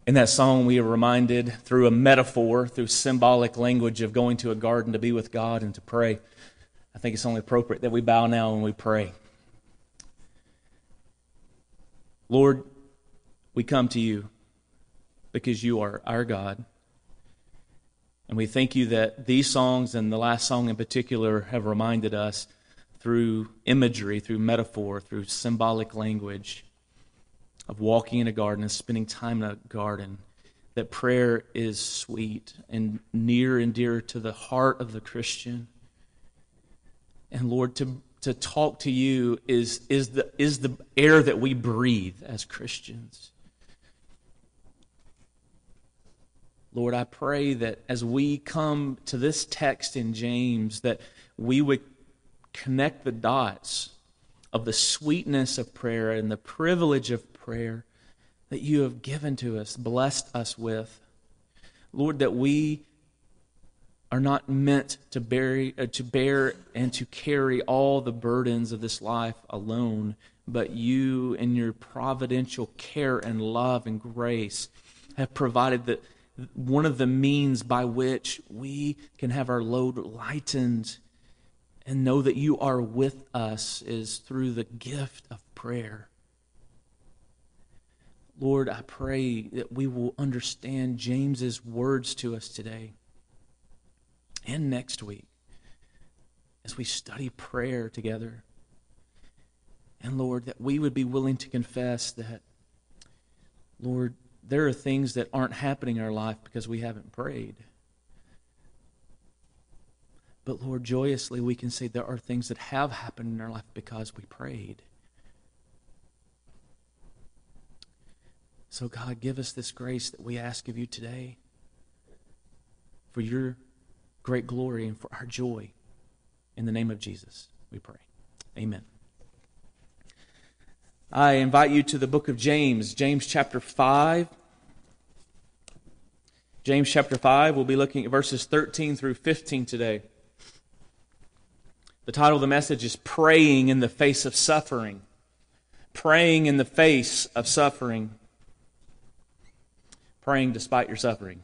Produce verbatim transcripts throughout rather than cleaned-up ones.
In that song, we are reminded through a metaphor, through symbolic language of going to a garden to be with God and to pray. I think it's only appropriate that we bow now and we pray. Lord, we come to you because you are our God. And we thank you that these songs and the last song in particular have reminded us through imagery, through metaphor, through symbolic language of walking in a garden and spending time in a garden, that prayer is sweet and near and dear to the heart of the Christian. And Lord, to, to talk to you is, is, the, is the air that we breathe as Christians. Lord, I pray that as we come to this text in James, that we would connect the dots of the sweetness of prayer and the privilege of prayer that you have given to us, blessed us with. Lord, that we are not meant to bear, uh, to bear and to carry all the burdens of this life alone, but you in your providential care and love and grace have provided that one of the means by which we can have our load lightened and know that you are with us is through the gift of prayer. Lord, I pray that we will understand James's words to us today and next week as we study prayer together. And Lord, that we would be willing to confess that, Lord, there are things that aren't happening in our life because we haven't prayed. But Lord, joyously we can say there are things that have happened in our life because we prayed. So God, give us this grace that we ask of you today for your great glory and for our joy. In the name of Jesus, we pray. Amen. I invite you to the book of James, James chapter five. James chapter five, we'll be looking at verses thirteen through fifteen today. The title of the message is Praying in the Face of Suffering. Praying in the face of suffering. Praying despite your suffering.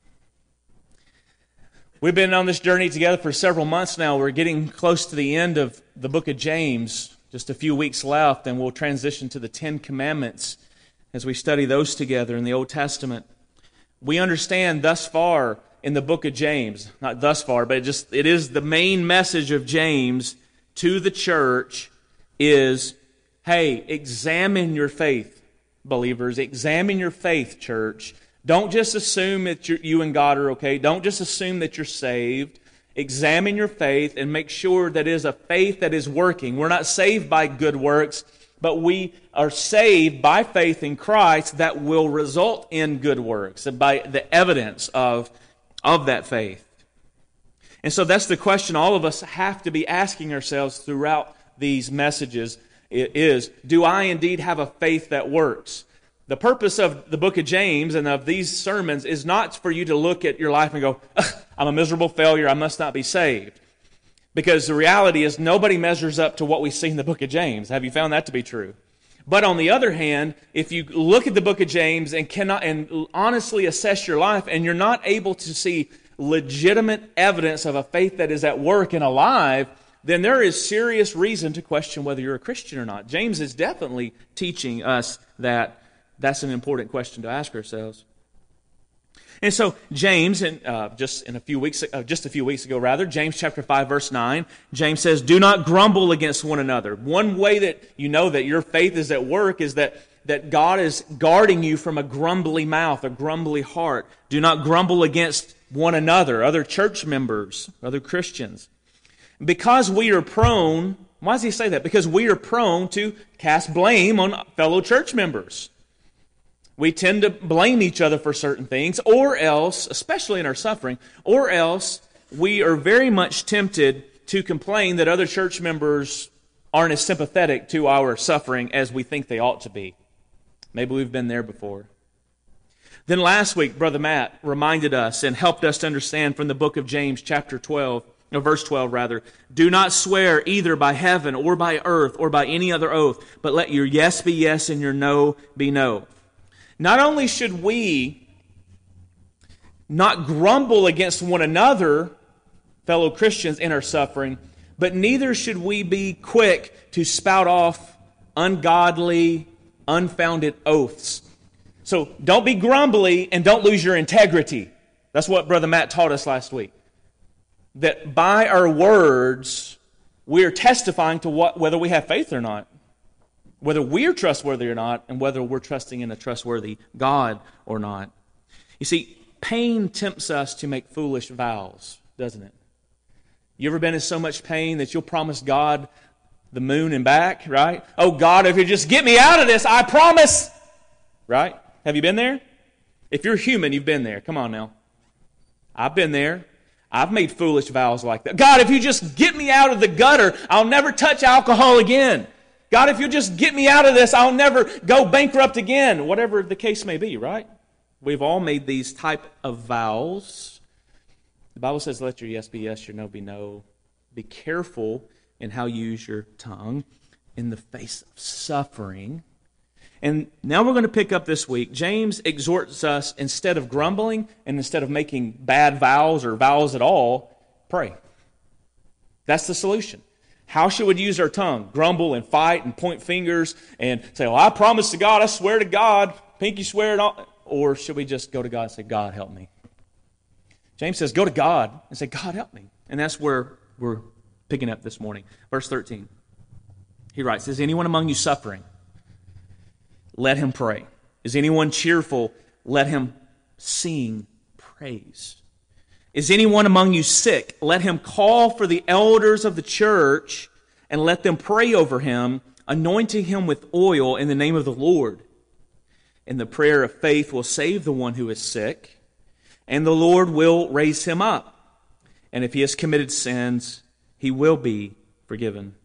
We've been on this journey together for several months now. We're getting close to the end of the book of James. Just a few weeks left, and we'll transition to the Ten Commandments as we study those together in the Old Testament. We understand thus far in the book of James, not thus far, but it just it is the main message of James to the church is, hey, examine your faith, believers. Examine your faith, church. Don't just assume that you're, you and God are okay. Don't just assume that you're saved. Examine your faith and make sure that it is a faith that is working. We're not saved by good works, but we are saved by faith in Christ that will result in good works and by the evidence of, of that faith. And so that's the question all of us have to be asking ourselves throughout these messages is, do I indeed have a faith that works? The purpose of the book of James and of these sermons is not for you to look at your life and go, I'm a miserable failure, I must not be saved. Because the reality is nobody measures up to what we see in the book of James. Have you found that to be true? But on the other hand, if you look at the book of James and cannot and honestly assess your life and you're not able to see legitimate evidence of a faith that is at work and alive, then there is serious reason to question whether you're a Christian or not. James is definitely teaching us that that's an important question to ask ourselves. And so James, in, uh, just in a few weeks, uh, just a few weeks ago, rather, James chapter five, verse nine, James says, "Do not grumble against one another." One way that you know that your faith is at work is that that God is guarding you from a grumbly mouth, a grumbly heart. Do not grumble against one another, other church members, other Christians, because we are prone. Why does he say that? Because we are prone to cast blame on fellow church members. We tend to blame each other for certain things, or else, especially in our suffering, or else we are very much tempted to complain that other church members aren't as sympathetic to our suffering as we think they ought to be. Maybe we've been there before. Then last week, Brother Matt reminded us and helped us to understand from the book of James, chapter twelve, no, verse twelve rather, "Do not swear either by heaven or by earth or by any other oath, but let your yes be yes and your no be no." Not only should we not grumble against one another, fellow Christians, in our suffering, but neither should we be quick to spout off ungodly, unfounded oaths. So don't be grumbly and don't lose your integrity. That's what Brother Matt taught us last week. That by our words, we are testifying to what, whether we have faith or not, whether we're trustworthy or not, and whether we're trusting in a trustworthy God or not. You see, pain tempts us to make foolish vows, doesn't it? You ever been in so much pain that you'll promise God the moon and back, right? Oh, God, if you just get me out of this, I promise. Right? Have you been there? If you're human, you've been there. Come on now. I've been there. I've made foolish vows like that. God, if you just get me out of the gutter, I'll never touch alcohol again. God, if you just get me out of this, I'll never go bankrupt again. Whatever the case may be, right? We've all made these type of vows. The Bible says, let your yes be yes, your no be no. Be careful in how you use your tongue in the face of suffering. And now we're going to pick up this week. James exhorts us, instead of grumbling and instead of making bad vows or vows at all, pray. That's the solution. How should we use our tongue? Grumble and fight and point fingers and say, well, I promise to God, I swear to God, pinky swear it all. Or should we just go to God and say, God, help me? James says, go to God and say, God, help me. And that's where we're picking up this morning. Verse thirteen. He writes, is anyone among you suffering? Let him pray. Is anyone cheerful? Let him sing praise. Is anyone among you sick? Let him call for the elders of the church and let them pray over him, anointing him with oil in the name of the Lord. And the prayer of faith will save the one who is sick, and the Lord will raise him up. And if he has committed sins, he will be forgiven.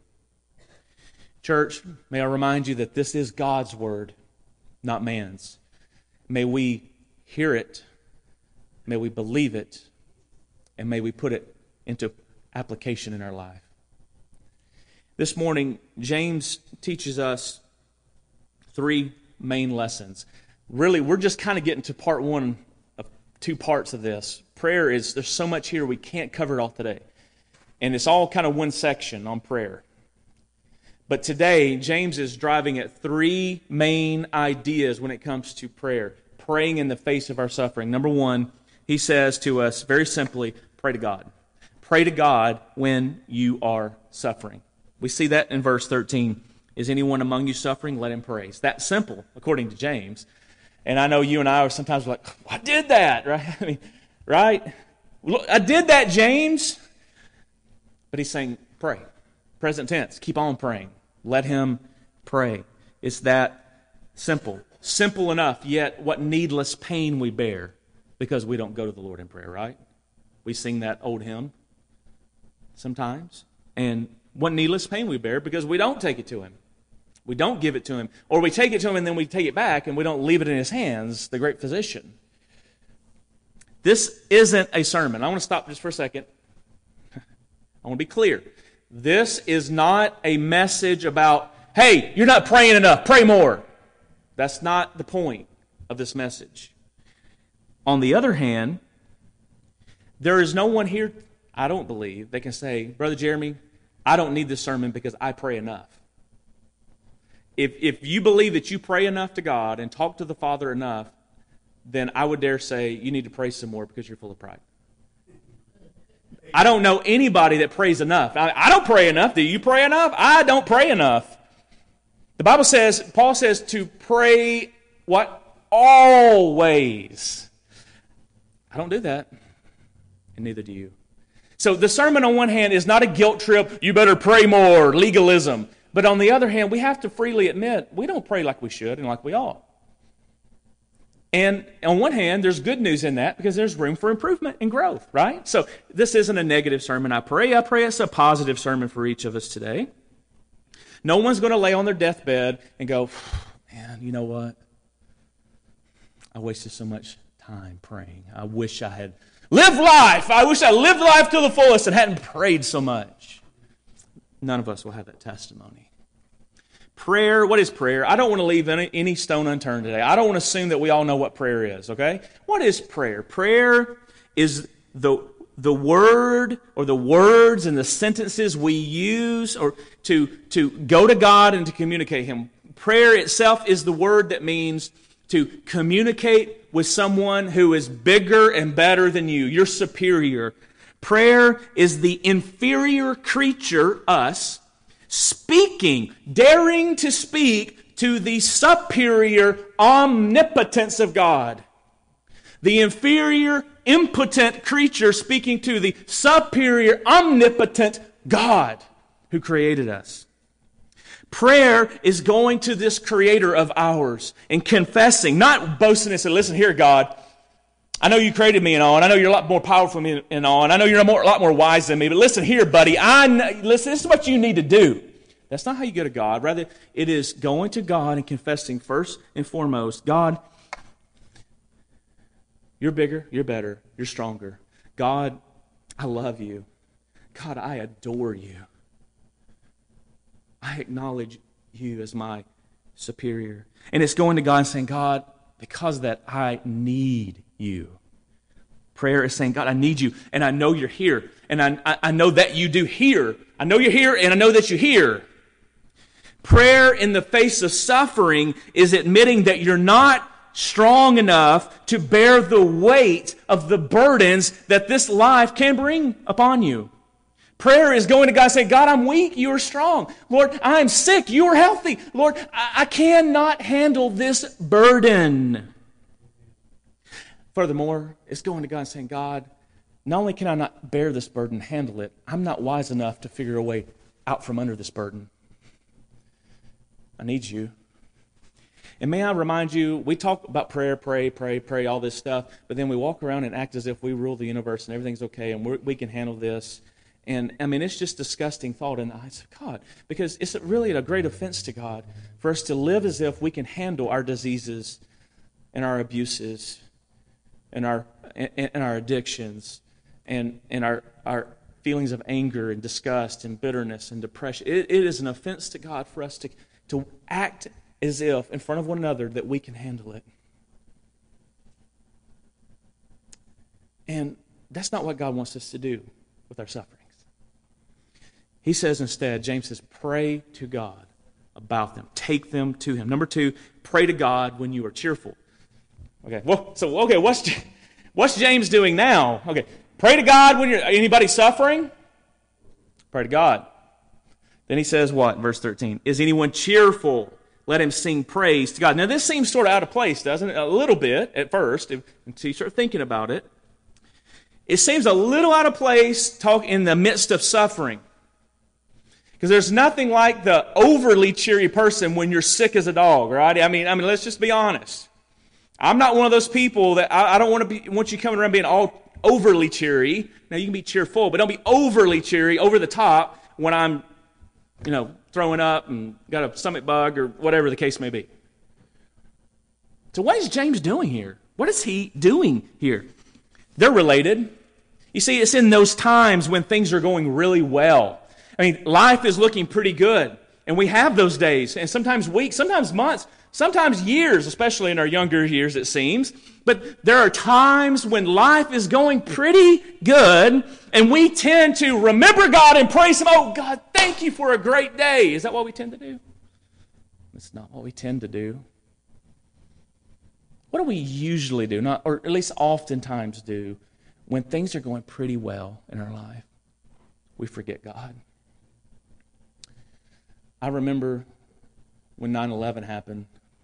Church, may I remind you that this is God's word, not man's. May we hear it, may we believe it, and may we put it into application in our life. This morning, James teaches us three main lessons. Really, we're just kind of getting to part one of two parts of this. Prayer is, there's so much here we can't cover it all today. And it's all kind of one section on prayer. But today, James is driving at three main ideas when it comes to prayer. Praying in the face of our suffering. Number one, he says to us very simply, pray to God. Pray to God when you are suffering. We see that in verse thirteen. Is anyone among you suffering? Let him pray. It's that simple, according to James. And I know you and I are sometimes like, I did that, right? I mean, right? Look, I did that, James. But he's saying, pray. Present tense. Keep on praying. Let him pray. It's that simple. Simple enough, yet what needless pain we bear because we don't go to the Lord in prayer, right? We sing that old hymn sometimes. And what needless pain we bear because we don't take it to Him. We don't give it to Him. Or we take it to Him and then we take it back and we don't leave it in His hands, the great physician. This isn't a sermon. I want to stop just for a second. I want to be clear. This is not a message about, hey, you're not praying enough, pray more. That's not the point of this message. On the other hand, there is no one here, I don't believe, that can say, Brother Jeremy, I don't need this sermon because I pray enough. If, if you believe that you pray enough to God and talk to the Father enough, then I would dare say you need to pray some more because you're full of pride. I don't know anybody that prays enough. I, I don't pray enough. Do you pray enough? I don't pray enough. The Bible says, Paul says to pray what? Always. I don't do that. And neither do you. So the sermon on one hand is not a guilt trip, you better pray more, legalism. But on the other hand, we have to freely admit we don't pray like we should and like we ought. And on one hand, there's good news in that because there's room for improvement and growth, right? So this isn't a negative sermon, I pray. I pray it's a positive sermon for each of us today. No one's going to lay on their deathbed and go, man, you know what? I wasted so much time praying. I wish I had lived life. I wish I lived life to the fullest and hadn't prayed so much. None of us will have that testimony. Prayer, what is prayer? I don't want to leave any, any stone unturned today. I don't want to assume that we all know what prayer is, okay? What is prayer? Prayer is the, the word or the words and the sentences we use or to, to go to God and to communicate Him. Prayer itself is the word that means to communicate with someone who is bigger and better than you. You're superior. Prayer is the inferior creature, us, speaking, daring to speak to the superior omnipotence of God. The inferior, impotent creature speaking to the superior, omnipotent God who created us. Prayer is going to this Creator of ours and confessing, not boasting and saying, listen here, God, I know you created me and all, and I know you're a lot more powerful than me and all, and I know you're a, more, a lot more wise than me, but listen here, buddy, I know, listen, this is what you need to do. That's not how you go to God. Rather, it is going to God and confessing first and foremost, God, you're bigger, you're better, you're stronger. God, I love you. God, I adore you. I acknowledge you as my superior. And it's going to God and saying, God, because of that, I need you. Prayer is saying, God, I need you, and I know you're here, and I, I know that you do hear. I know you're here, and I know that you hear. Prayer in the face of suffering is admitting that you're not strong enough to bear the weight of the burdens that this life can bring upon you. Prayer is going to God and saying, God, I'm weak, you are strong. Lord, I'm sick, you are healthy. Lord, I, I cannot handle this burden. Furthermore, it's going to God and saying, God, not only can I not bear this burden, handle it, I'm not wise enough to figure a way out from under this burden. I need you. And may I remind you, we talk about prayer, pray, pray, pray, all this stuff, but then we walk around and act as if we rule the universe and everything's okay and we're, we can handle this. And, I mean, it's just disgusting thought in the eyes of God, because it's really a great offense to God for us to live as if we can handle our diseases and our abuses and our and, and our addictions and, and our, our feelings of anger and disgust and bitterness and depression. It, it is an offense to God for us to, to act as if in front of one another that we can handle it. And that's not what God wants us to do with our sufferings. He says instead, James says, pray to God about them. Take them to Him. Number two, pray to God when you are cheerful. Okay, well, so, okay, what's, what's James doing now? Okay, pray to God when you're, anybody suffering? Pray to God. Then he says what, verse thirteen? Is anyone cheerful? Let him sing praise to God. Now, this seems sort of out of place, doesn't it? A little bit at first, if, until you start thinking about it. It seems a little out of place talk in the midst of suffering. Because there's nothing like the overly cheery person when you're sick as a dog, right? I mean, I mean, let's just be honest. I'm not one of those people that I, I don't want to be. Want you coming around being all overly cheery. Now you can be cheerful, but don't be overly cheery, over the top when I'm, you know, throwing up and got a stomach bug or whatever the case may be. So what is James doing here? What is he doing here? They're related. You see, it's in those times when things are going really well. I mean, life is looking pretty good. And we have those days, and sometimes weeks, sometimes months, sometimes years, especially in our younger years, it seems. But there are times when life is going pretty good, and we tend to remember God and praise Him. Oh, God, thank you for a great day. Is that what we tend to do? It's not what we tend to do. What do we usually do, not, or at least oftentimes do, when things are going pretty well in our life? We forget God. I remember when nine eleven happened,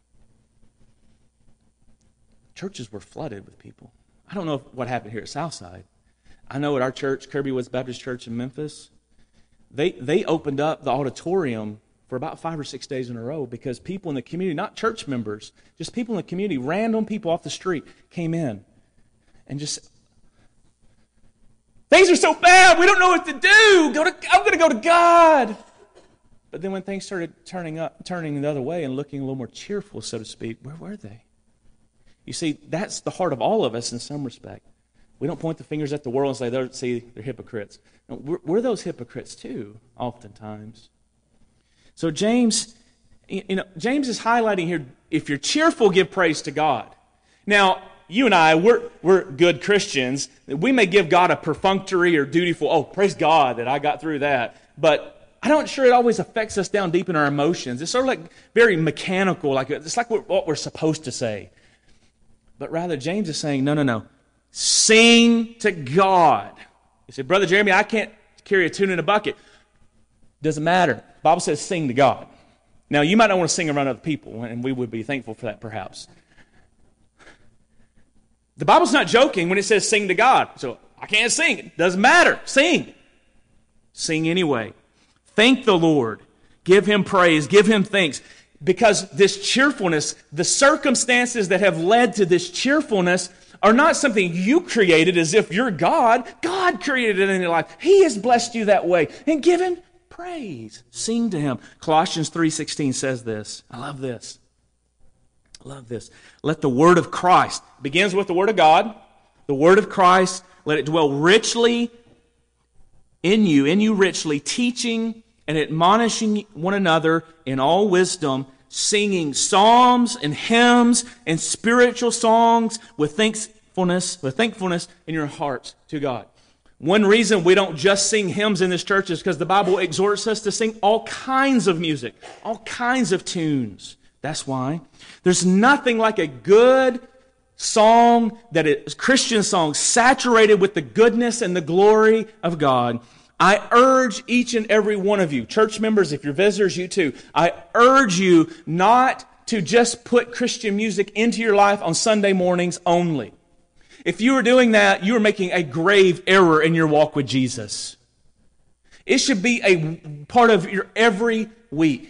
churches were flooded with people. I don't know what happened here at Southside. I know at our church, Kirby Woods Baptist Church in Memphis, they they opened up the auditorium for about five or six days in a row because people in the community, not church members, just people in the community, random people off the street came in and just, things are so bad, we don't know what to do. Go to, I'm going to go to God. But then when things started turning up, turning the other way and looking a little more cheerful, so to speak, where were they? You see, that's the heart of all of us in some respect. We don't point the fingers at the world and say, they're, see, they're hypocrites. No, we're, we're those hypocrites too, oftentimes. So James You know, James is highlighting here, if you're cheerful, give praise to God. Now, you and I, we're, we're good Christians. We may give God a perfunctory or dutiful, oh, praise God that I got through that. But I'm not sure it always affects us down deep in our emotions. It's sort of like very mechanical, like it's like what we're supposed to say. But rather, James is saying, no, no, no. Sing to God. You say, Brother Jeremy, I can't carry a tune in a bucket. Doesn't matter. The Bible says sing to God. Now, you might not want to sing around other people, and we would be thankful for that perhaps. The Bible's not joking when it says sing to God. So, I can't sing. It doesn't matter. Sing. Sing anyway. Thank the Lord. Give Him praise. Give Him thanks. Because this cheerfulness, the circumstances that have led to this cheerfulness are not something you created as if you're God. God created it in your life. He has blessed you that way. And give Him praise. Sing to Him. Colossians three sixteen says this. I love this. I love this. Let the word of Christ, begins with the word of God, the word of Christ, let it dwell richly in you, in you richly, teaching and admonishing one another in all wisdom, singing psalms and hymns and spiritual songs with thankfulness, with thankfulness in your hearts to God. One reason we don't just sing hymns in this church is because the Bible exhorts us to sing all kinds of music, all kinds of tunes. That's why. There's nothing like a good song that is Christian song saturated with the goodness and the glory of God. I urge each and every one of you, church members, if you're visitors, you too, I urge you not to just put Christian music into your life on Sunday mornings only. If you are doing that, you are making a grave error in your walk with Jesus. It should be a part of your every week.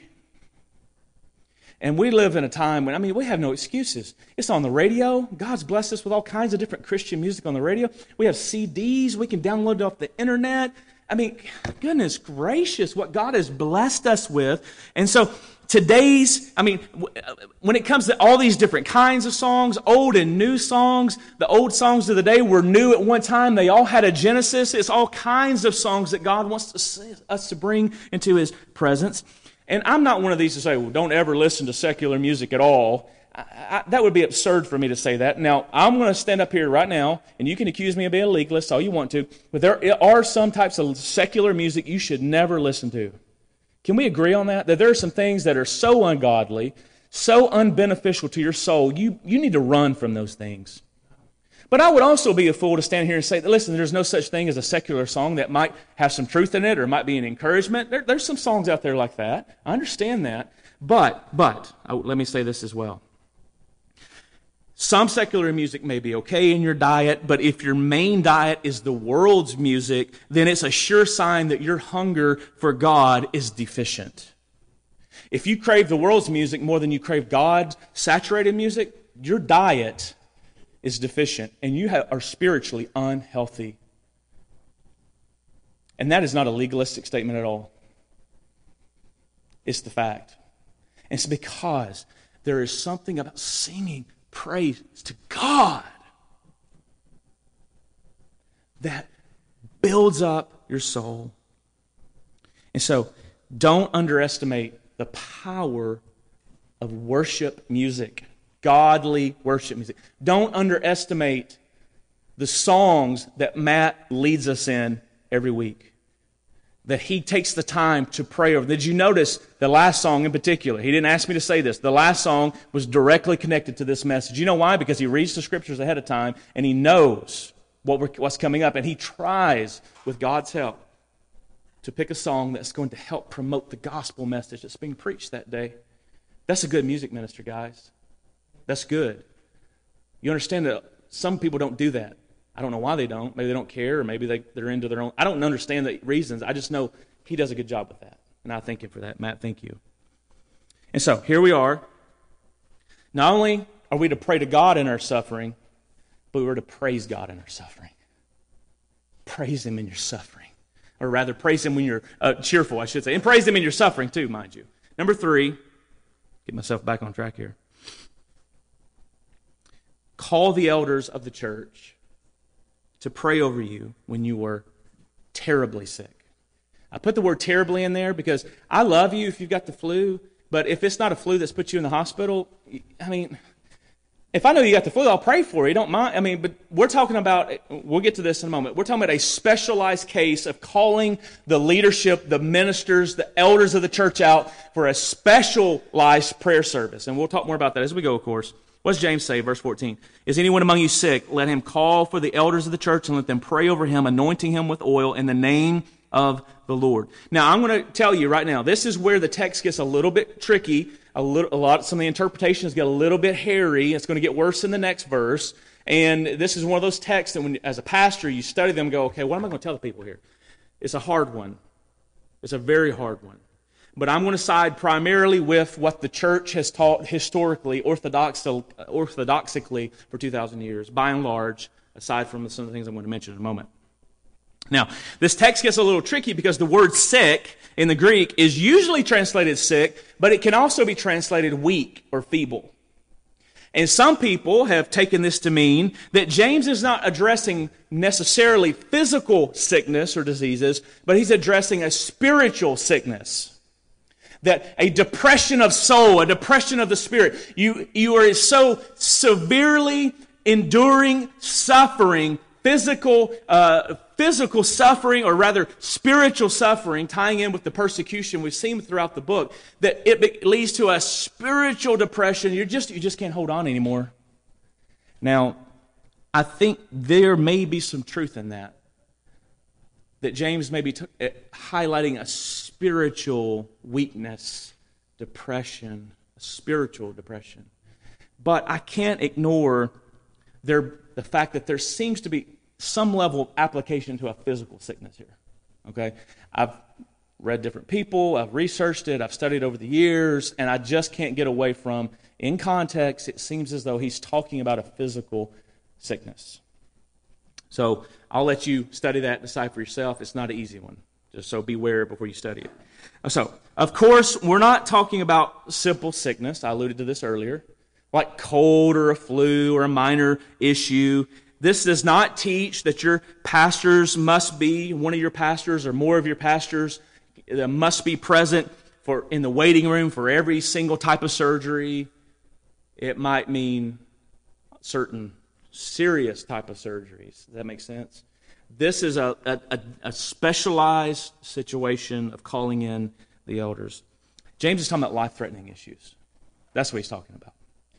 And we live in a time when, I mean, we have no excuses. It's on the radio. God's blessed us with all kinds of different Christian music on the radio. We have C Ds. We can download it off the internet. I mean, goodness gracious, what God has blessed us with. And so today's, I mean, when it comes to all these different kinds of songs, old and new songs, the old songs of the day were new at one time. They all had a genesis. It's all kinds of songs that God wants to, us to bring into His presence. And I'm not one of these to say, well, don't ever listen to secular music at all. I, I, that would be absurd for me to say that. Now, I'm going to stand up here right now, and you can accuse me of being a legalist all you want to, but there are some types of secular music you should never listen to. Can we agree on that? That there are some things that are so ungodly, so unbeneficial to your soul, you, you need to run from those things. But I would also be a fool to stand here and say, listen, there's no such thing as a secular song that might have some truth in it or might be an encouragement. There, there's some songs out there like that. I understand that. But, but, oh, let me say this as well. Some secular music may be okay in your diet, but if your main diet is the world's music, then it's a sure sign that your hunger for God is deficient. If you crave the world's music more than you crave God's saturated music, your diet is deficient, and you have, are spiritually unhealthy. And that is not a legalistic statement at all. It's the fact. And it's because there is something about singing praise to God that builds up your soul. And so, don't underestimate the power of worship music. Godly worship music. Don't underestimate the songs that Matt leads us in every week. That he takes the time to pray over. Did you notice the last song in particular? He didn't ask me to say this. The last song was directly connected to this message. You know why? Because he reads the scriptures ahead of time and he knows what we're, what's coming up, and he tries, with God's help, to pick a song that's going to help promote the gospel message that's being preached that day. That's a good music minister, guys. That's good. You understand that some people don't do that. I don't know why they don't. Maybe they don't care, or maybe they, they're into their own. I don't understand the reasons. I just know he does a good job with that. And I thank him for that. Matt, thank you. And so, here we are. Not only are we to pray to God in our suffering, but we're to praise God in our suffering. Praise Him in your suffering. Or rather, praise Him when you're uh, cheerful, I should say. And praise Him in your suffering too, mind you. Number three, get myself back on track here. Call the elders of the church to pray over you when you were terribly sick. I put the word terribly in there because I love you if you've got the flu, But if it's not a flu that's put you in the hospital, I mean, if I know you got the flu, I'll pray for you. Don't mind. I mean, but we're talking about, we'll get to this in a moment. We're talking about a specialized case of calling the leadership, the ministers, the elders of the church out for a specialized prayer service. And we'll talk more about that as we go, of course. What does James say, verse fourteen? Is anyone among you sick? Let him call for the elders of the church and let them pray over him, anointing him with oil in the name of the Lord. Now, I'm going to tell you right now, this is where the text gets a little bit tricky. A little, a lot, some of the interpretations get a little bit hairy. It's going to get worse in the next verse. And this is one of those texts that when, as a pastor, you study them and go, okay, what am I going to tell the people here? It's a hard one. It's a very hard one. But I'm going to side primarily with what the church has taught historically, orthodox, orthodoxically for two thousand years, by and large, aside from some of the things I'm going to mention in a moment. Now, this text gets a little tricky because the word sick in the Greek is usually translated sick, but it can also be translated weak or feeble. And some people have taken this to mean that James is not addressing necessarily physical sickness or diseases, but he's addressing a spiritual sickness. That a depression of soul, a depression of the spirit. You, you are so severely enduring suffering, physical uh, physical suffering, or rather spiritual suffering, tying in with the persecution we've seen throughout the book, that it leads to a spiritual depression. You just you just can't hold on anymore. Now, I think there may be some truth in that. That James may be t- highlighting a spiritual weakness, depression, a spiritual depression. But I can't ignore there, the fact that there seems to be some level of application to a physical sickness here. Okay? I've read different people, I've researched it, I've studied over the years, and I just can't get away from, in context, it seems as though he's talking about a physical sickness. So I'll let you study that and decide for yourself. It's not an easy one. Just so beware before you study it. So, of course, we're not talking about simple sickness. I alluded to this earlier. Like cold or a flu or a minor issue. This does not teach that your pastors must be, one of your pastors or more of your pastors must be present for in the waiting room for every single type of surgery. It might mean certain serious type of surgeries. Does that make sense? This is a, a, a specialized situation of calling in the elders. James is talking about life-threatening issues. That's what he's talking about.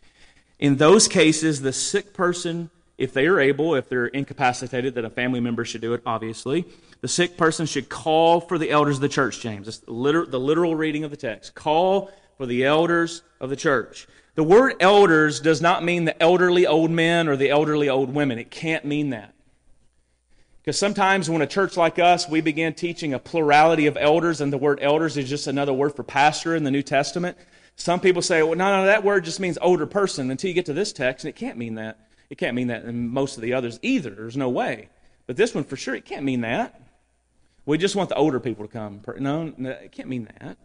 In those cases, the sick person, if they are able, if they're incapacitated, that a family member should do it, obviously, the sick person should call for the elders of the church, James. That's the literal, the literal reading of the text. Call for the elders of the church. The word elders does not mean the elderly old men or the elderly old women. It can't mean that. Because sometimes when a church like us, we begin teaching a plurality of elders, and the word elders is just another word for pastor in the New Testament. Some people say, well, no, no, that word just means older person until you get to this text, and it can't mean that. It can't mean that in most of the others either. There's no way. But this one, for sure, it can't mean that. We just want the older people to come. No, no, it can't mean that.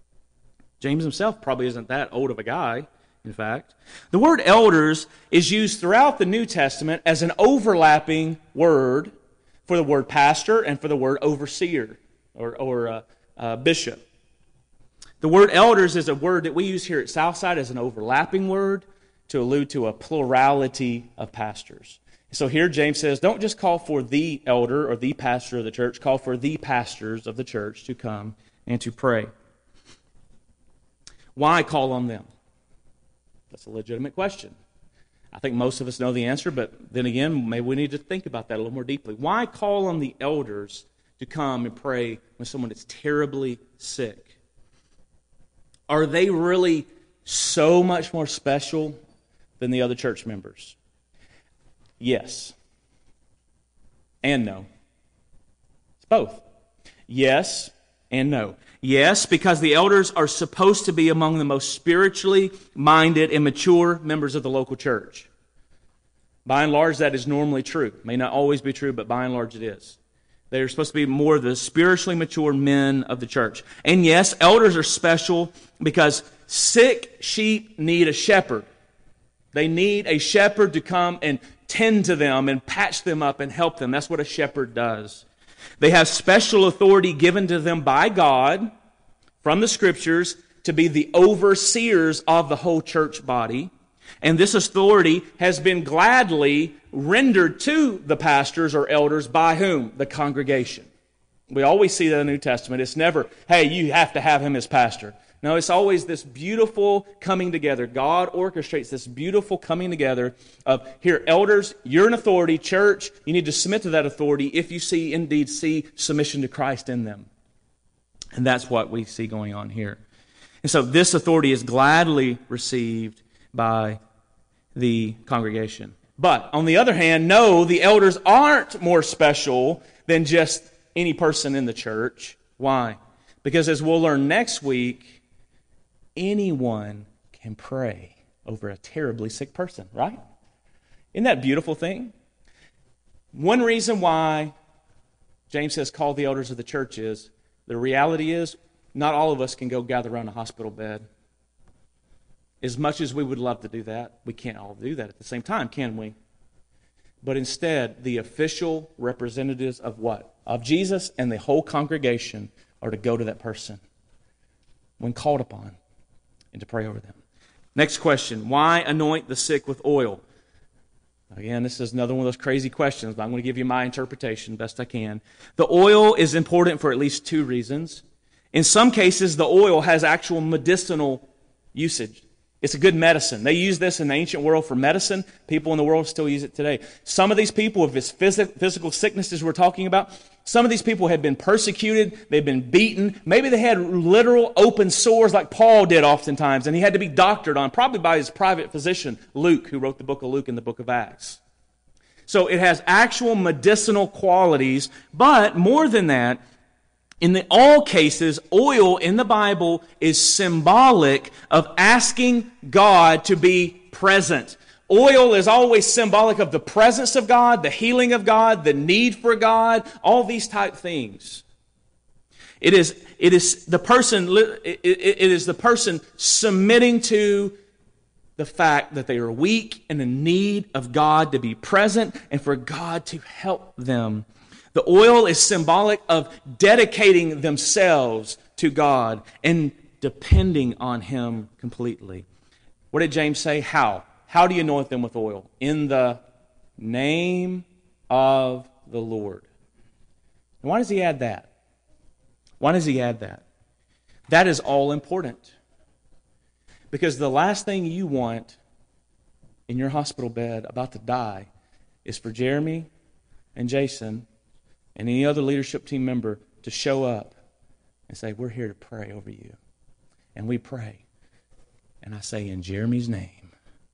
James himself probably isn't that old of a guy, in fact. The word elders is used throughout the New Testament as an overlapping word for the word pastor and for the word overseer or, or uh, uh, bishop. The word elders is a word that we use here at Southside as an overlapping word to allude to a plurality of pastors. So here James says, don't just call for the elder or the pastor of the church, call for the pastors of the church to come and to pray. Why call on them? That's a legitimate question. I think most of us know the answer, but then again, maybe we need to think about that a little more deeply. Why call on the elders to come and pray when someone is terribly sick? Are they really so much more special than the other church members? Yes. And no. It's both. Yes and no. Yes, because the elders are supposed to be among the most spiritually minded and mature members of the local church. By and large, that is normally true. It may not always be true, but by and large it is. They are supposed to be more the spiritually mature men of the church. And yes, elders are special because sick sheep need a shepherd. They need a shepherd to come and tend to them and patch them up and help them. That's what a shepherd does. They have special authority given to them by God from the Scriptures to be the overseers of the whole church body. And this authority has been gladly rendered to the pastors or elders by whom? The congregation. We always see that in the New Testament. It's never, hey, you have to have him as pastor. No, it's always this beautiful coming together. God orchestrates this beautiful coming together of, here, elders, you're an authority. Church, you need to submit to that authority if you see, indeed, see submission to Christ in them. And that's what we see going on here. And so this authority is gladly received by the congregation. But, on the other hand, no, the elders aren't more special than just any person in the church. Why? Because as we'll learn next week, anyone can pray over a terribly sick person, right? Isn't that a beautiful thing? One reason why James says call the elders of the church is, the reality is, not all of us can go gather around a hospital bed. As much as we would love to do that, we can't all do that at the same time, can we? But instead, the official representatives of what? Of Jesus and the whole congregation are to go to that person when called upon and to pray over them. Next question, why anoint the sick with oil? Again, this is another one of those crazy questions, but I'm going to give you my interpretation best I can. The oil is important for at least two reasons. In some cases, the oil has actual medicinal usage. It's a good medicine. They used this in the ancient world for medicine. People in the world still use it today. Some of these people, if it's physical sicknesses we're talking about, some of these people had been persecuted. They've been beaten. Maybe they had literal open sores like Paul did oftentimes, and he had to be doctored on, probably by his private physician, Luke, who wrote the book of Luke and the book of Acts. So it has actual medicinal qualities, but more than that, in the, all cases, oil in the Bible is symbolic of asking God to be present. Oil is always symbolic of the presence of God, the healing of God, the need for God, all these type things. It is, it is the person, it, it, it is the person submitting to the fact that they are weak and in need of God to be present and for God to help them. The oil is symbolic of dedicating themselves to God and depending on Him completely. What did James say? How? How do you anoint them with oil? In the name of the Lord. And why does he add that? Why does he add that? That is all important. Because the last thing you want in your hospital bed about to die is for Jeremy and Jason and any other leadership team member to show up and say, we're here to pray over you. And we pray. And I say, in Jeremy's name.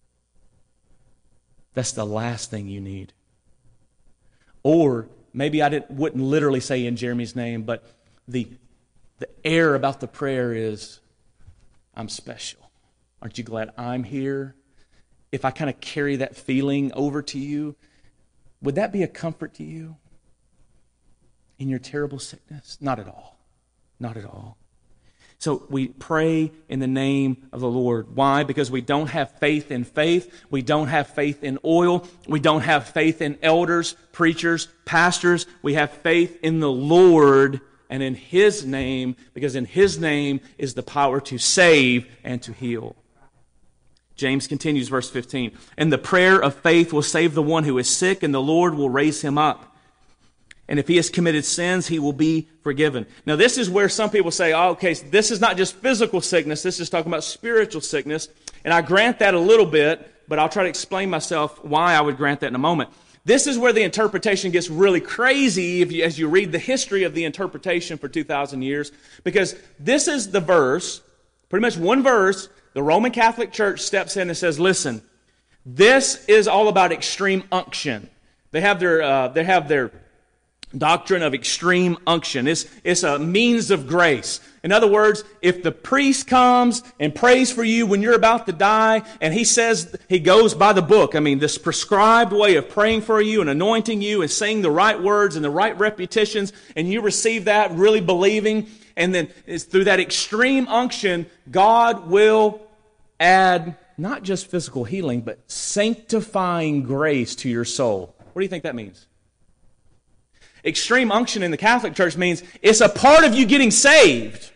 That's the last thing you need. Or maybe I didn't, wouldn't literally say in Jeremy's name, but the, the air about the prayer is, I'm special. Aren't you glad I'm here? If I kind of carry that feeling over to you, would that be a comfort to you? In your terrible sickness? Not at all. Not at all. So we pray in the name of the Lord. Why? Because we don't have faith in faith. We don't have faith in oil. We don't have faith in elders, preachers, pastors. We have faith in the Lord and in His name, because in His name is the power to save and to heal. James continues, verse fifteen. And the prayer of faith will save the one who is sick, and the Lord will raise him up. And if he has committed sins, he will be forgiven. Now, this is where some people say, oh, okay, so this is not just physical sickness. This is talking about spiritual sickness. And I grant that a little bit, but I'll try to explain myself why I would grant that in a moment. This is where the interpretation gets really crazy if you, as you read the history of the interpretation for two thousand years, because this is the verse, pretty much one verse, the Roman Catholic Church steps in and says, listen, this is all about extreme unction. They have their, uh, they have their doctrine of extreme unction. It's, it's a means of grace. In other words, if the priest comes and prays for you when you're about to die, and he says, he goes by the book, I mean, this prescribed way of praying for you and anointing you and saying the right words and the right repetitions, and you receive that really believing, and then it's through that extreme unction, God will add not just physical healing, but sanctifying grace to your soul. What do you think that means? Extreme unction in the Catholic Church means it's a part of you getting saved.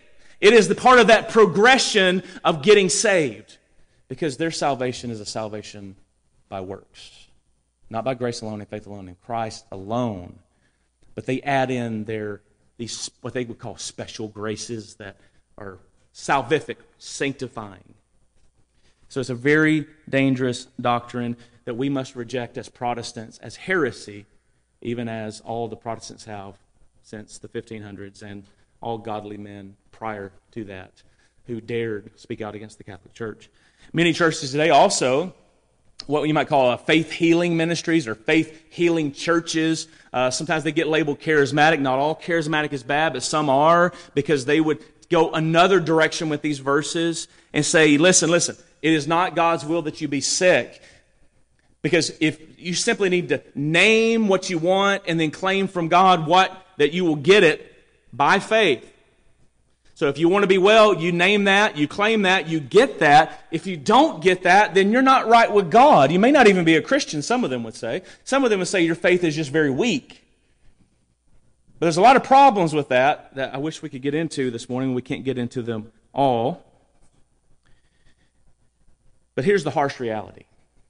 It is the part of that progression of getting saved. Because their salvation is a salvation by works. Not by grace alone and faith alone, in Christ alone. But they add in their these what they would call special graces that are salvific, sanctifying. So it's a very dangerous doctrine that we must reject as Protestants, as heresy, even as all the Protestants have since the fifteen hundreds and all godly men prior to that who dared speak out against the Catholic Church. Many churches today also, what you might call a faith healing ministries or faith healing churches. Uh, sometimes they get labeled charismatic. Not all charismatic is bad, but some are, because they would go another direction with these verses and say, listen, listen, it is not God's will that you be sick. Because if you simply need to name what you want and then claim from God what that you will get it by faith. So if you want to be well, you name that, you claim that, you get that. If you don't get that, then you're not right with God. You may not even be a Christian, some of them would say. Some of them would say your faith is just very weak. But there's a lot of problems with that that I wish we could get into this morning. We can't get into them all. But here's the harsh reality.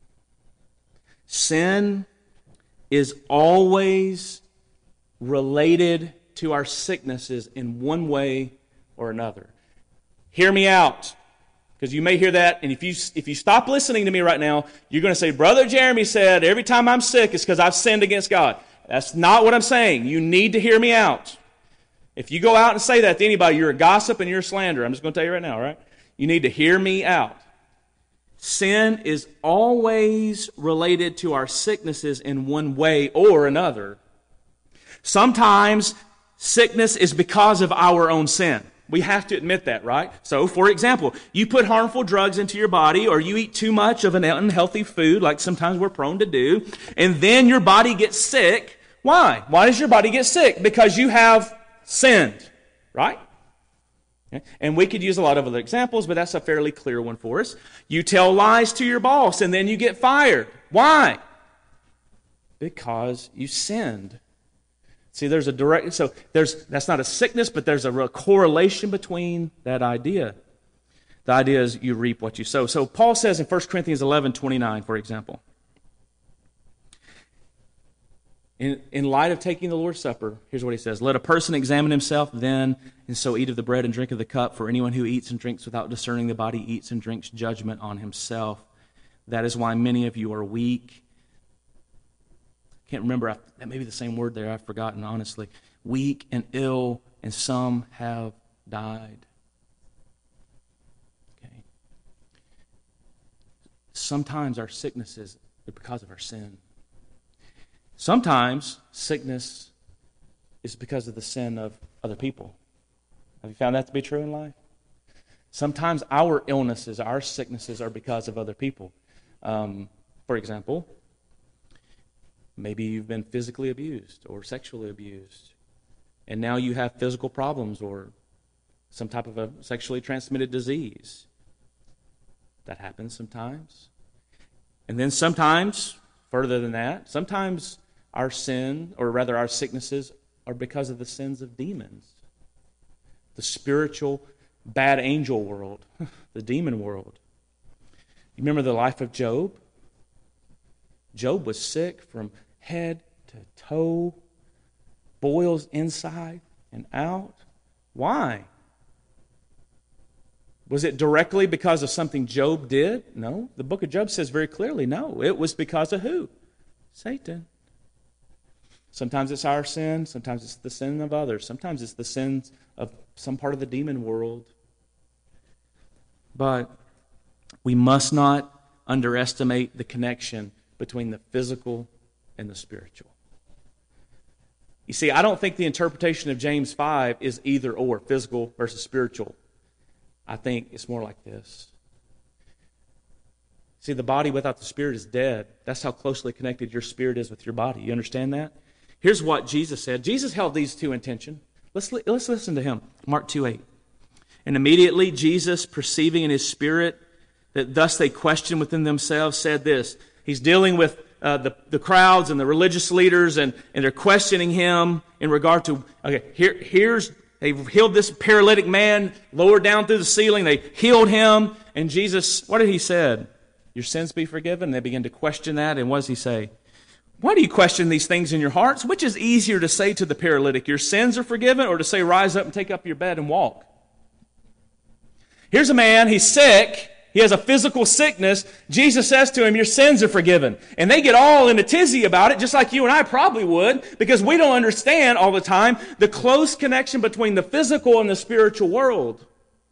Sin is always related to our sicknesses in one way or another. Hear me out, because you may hear that, and if you if you stop listening to me right now, you're going to say, Brother Jeremy said, every time I'm sick, it's because I've sinned against God. That's not what I'm saying. You need to hear me out. If you go out and say that to anybody, you're a gossip and you're a slanderer. I'm just going to tell you right now, all right? You need to hear me out. Sin is always related to our sicknesses in one way or another. Sometimes sickness is because of our own sin. We have to admit that, right? So, for example, you put harmful drugs into your body, or you eat too much of an unhealthy food, like sometimes we're prone to do, and then your body gets sick. Why? Why does your body get sick? Because you have sinned, right? Okay. And we could use a lot of other examples, but that's a fairly clear one for us. You tell lies to your boss, and then you get fired. Why? Because you sinned. See, there's a direct, so there's that's not a sickness, but there's a real correlation between that idea. The idea is you reap what you sow. So Paul says in First Corinthians eleven twenty-nine, for example, in, in light of taking the Lord's Supper, here's what he says, let a person examine himself then, and so eat of the bread and drink of the cup, for anyone who eats and drinks without discerning the body eats and drinks judgment on himself. That is why many of you are weak. Can't remember, that may be the same word there, I've forgotten, honestly. Weak and ill, and some have died. Okay. Sometimes our sicknesses are because of our sin. Sometimes sickness is because of the sin of other people. Have you found that to be true in life? Sometimes our illnesses, our sicknesses are because of other people. Um, for example, maybe you've been physically abused or sexually abused, and now you have physical problems or some type of a sexually transmitted disease. That happens sometimes. And then sometimes, further than that, sometimes our sin, or rather our sicknesses, are because of the sins of demons. The spiritual bad angel world, the demon world. You remember the life of Job? Job was sick from head to toe, boils inside and out. Why? Was it directly because of something Job did? No. The book of Job says very clearly, no. It was because of who? Satan. Sometimes it's our sin. Sometimes it's the sin of others. Sometimes it's the sins of some part of the demon world. But we must not underestimate the connection between the physical and the spiritual. You see, I don't think the interpretation of James five is either or, physical versus spiritual. I think it's more like this. See, the body without the spirit is dead. That's how closely connected your spirit is with your body. You understand that? Here's what Jesus said. Jesus held these two in tension. Let's, let's listen to him. Mark two eight. And immediately Jesus, perceiving in his spirit that thus they questioned within themselves, said this. He's dealing with uh, the, the crowds and the religious leaders, and, and they're questioning him in regard to, okay, here, here's They healed this paralytic man, lowered down through the ceiling. They healed him. And Jesus, what did he say? Your sins be forgiven. And they began to question that. And what does he say? Why do you question these things in your hearts? Which is easier to say to the paralytic, your sins are forgiven, or to say, rise up and take up your bed and walk? Here's a man, he's sick. He has a physical sickness. Jesus says to him, your sins are forgiven. And they get all in a tizzy about it, just like you and I probably would, because we don't understand all the time the close connection between the physical and the spiritual world.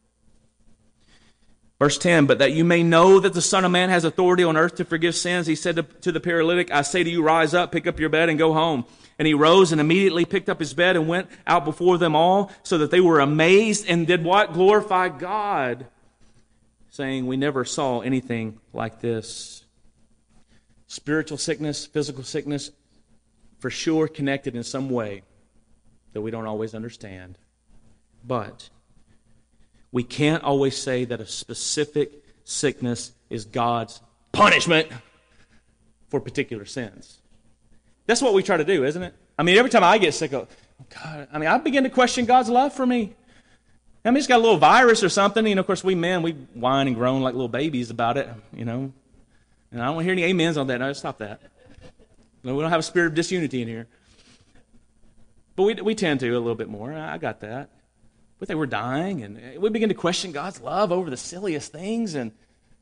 Verse ten, but that you may know that the Son of Man has authority on earth to forgive sins, he said to, to the paralytic, I say to you, rise up, pick up your bed, and go home. And he rose and immediately picked up his bed and went out before them all, so that they were amazed and did what? Glorify God, saying, we never saw anything like this. Spiritual sickness, physical sickness, for sure connected in some way that we don't always understand. But we can't always say that a specific sickness is God's punishment for particular sins. That's what we try to do, isn't it? I mean, every time I get sick, oh, God, I mean, I begin to question God's love for me. I mean, it's got a little virus or something. You know, of course, we men, we whine and groan like little babies about it, you know. And I don't want to hear any amens on that. No, stop that. No, we don't have a spirit of disunity in here. But we we tend to a little bit more. I got that. We think we're dying, and we begin to question God's love over the silliest things. And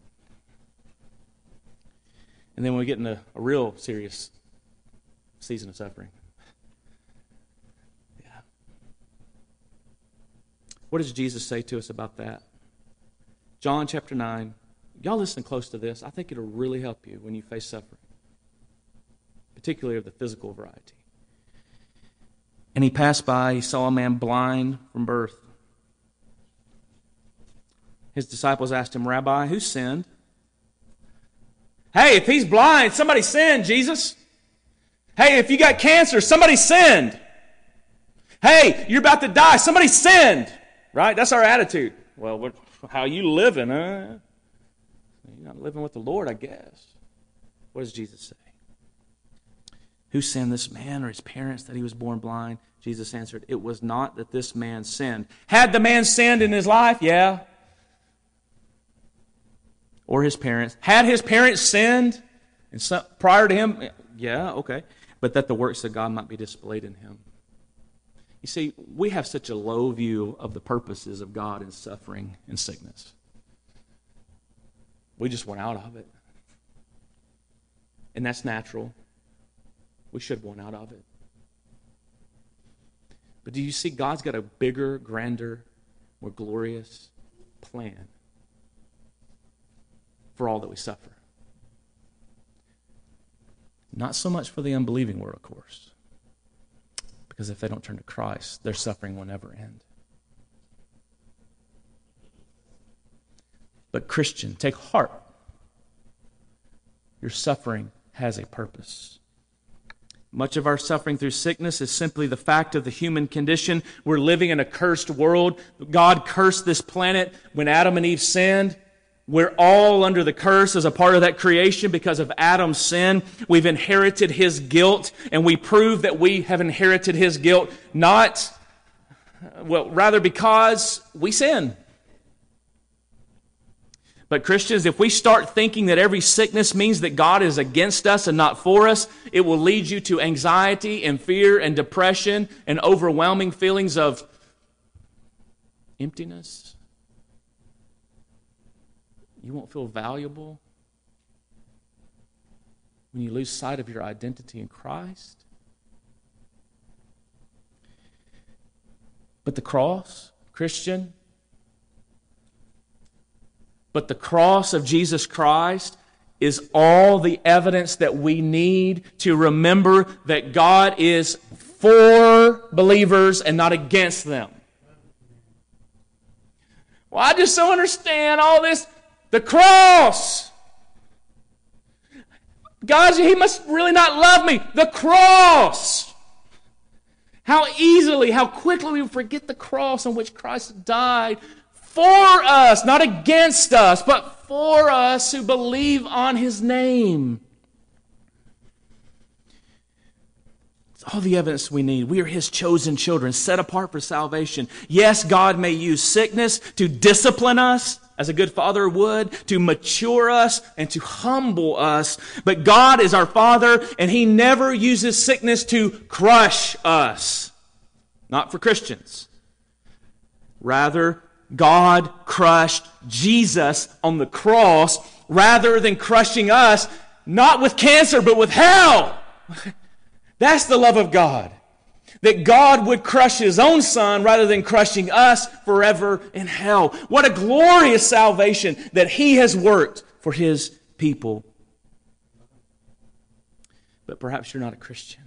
and then when we get into a real serious season of suffering. Yeah. What does Jesus say to us about that? John chapter nine. Y'all listen close to this. I think it'll really help you when you face suffering, particularly of the physical variety. And he passed by, he saw a man blind from birth. His disciples asked him, Rabbi, who sinned? Hey, if he's blind, somebody sinned, Jesus. Hey, if you got cancer, somebody sinned. Hey, you're about to die, somebody sinned. Right? That's our attitude. Well, what, how you living, huh? You're not living with the Lord, I guess. What does Jesus say? Who sinned, this man or his parents, that he was born blind? Jesus answered, it was not that this man sinned. Had the man sinned in his life? Yeah. Or his parents. Had his parents sinned and some, prior to him? Yeah, okay. But that the works of God might be displayed in him. You see, we have such a low view of the purposes of God in suffering and sickness. We just want out of it. And that's natural. We should want out of it. But do you see God's got a bigger, grander, more glorious plan for all that we suffer? Not so much for the unbelieving world, of course. Because if they don't turn to Christ, their suffering will never end. But Christian, take heart. Your suffering has a purpose. Much of our suffering through sickness is simply the fact of the human condition. We're living in a cursed world. God cursed this planet when Adam and Eve sinned. We're all under the curse as a part of that creation because of Adam's sin. We've inherited his guilt, and we prove that we have inherited his guilt not, well, rather because we sin. But Christians, if we start thinking that every sickness means that God is against us and not for us, it will lead you to anxiety and fear and depression and overwhelming feelings of emptiness. You won't feel valuable when you lose sight of your identity in Christ. But the cross, Christian, But the cross of Jesus Christ is all the evidence that we need to remember that God is for believers and not against them. Well, I just don't understand all this. The cross. God, He must really not love me. The cross. How easily, how quickly we forget the cross on which Christ died for us, not against us, but for us who believe on His name. It's all the evidence we need. We are His chosen children, set apart for salvation. Yes, God may use sickness to discipline us, as a good father would, to mature us and to humble us. But God is our Father, and He never uses sickness to crush us. Not for Christians. Rather, God crushed Jesus on the cross rather than crushing us, not with cancer, but with hell. That's the love of God. That God would crush His own Son rather than crushing us forever in hell. What a glorious salvation that He has worked for His people. But perhaps you're not a Christian.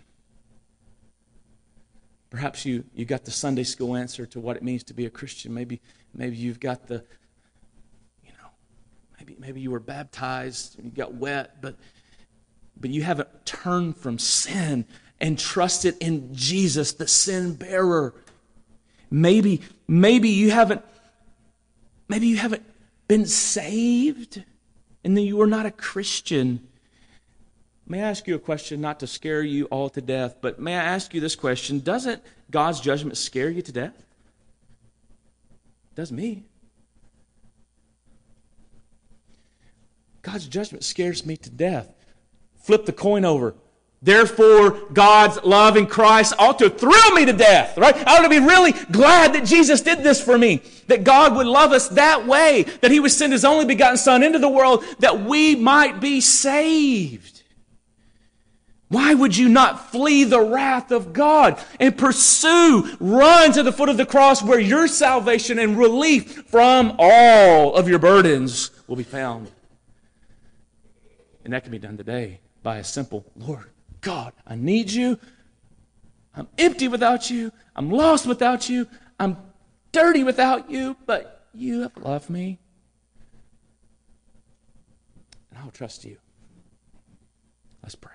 Perhaps you, you got the Sunday school answer to what it means to be a Christian. Maybe, maybe you've got the, you know, maybe, maybe you were baptized and you got wet, but, but you haven't turned from sin and trusted in Jesus, the sin bearer. Maybe, maybe you haven't, maybe you haven't been saved, and then you are not a Christian. May I ask you a question, not to scare you all to death, but may I ask you this question? Doesn't God's judgment scare you to death? It does me. God's judgment scares me to death. Flip the coin over. Therefore, God's love in Christ ought to thrill me to death, right? I ought to be really glad that Jesus did this for me, that God would love us that way, that He would send His only begotten Son into the world that we might be saved. Why would you not flee the wrath of God and pursue, run to the foot of the cross where your salvation and relief from all of your burdens will be found? And that can be done today by a simple, Lord God, I need you. I'm empty without you. I'm lost without you. I'm dirty without you, but you have loved me. And I'll trust you. Let's pray.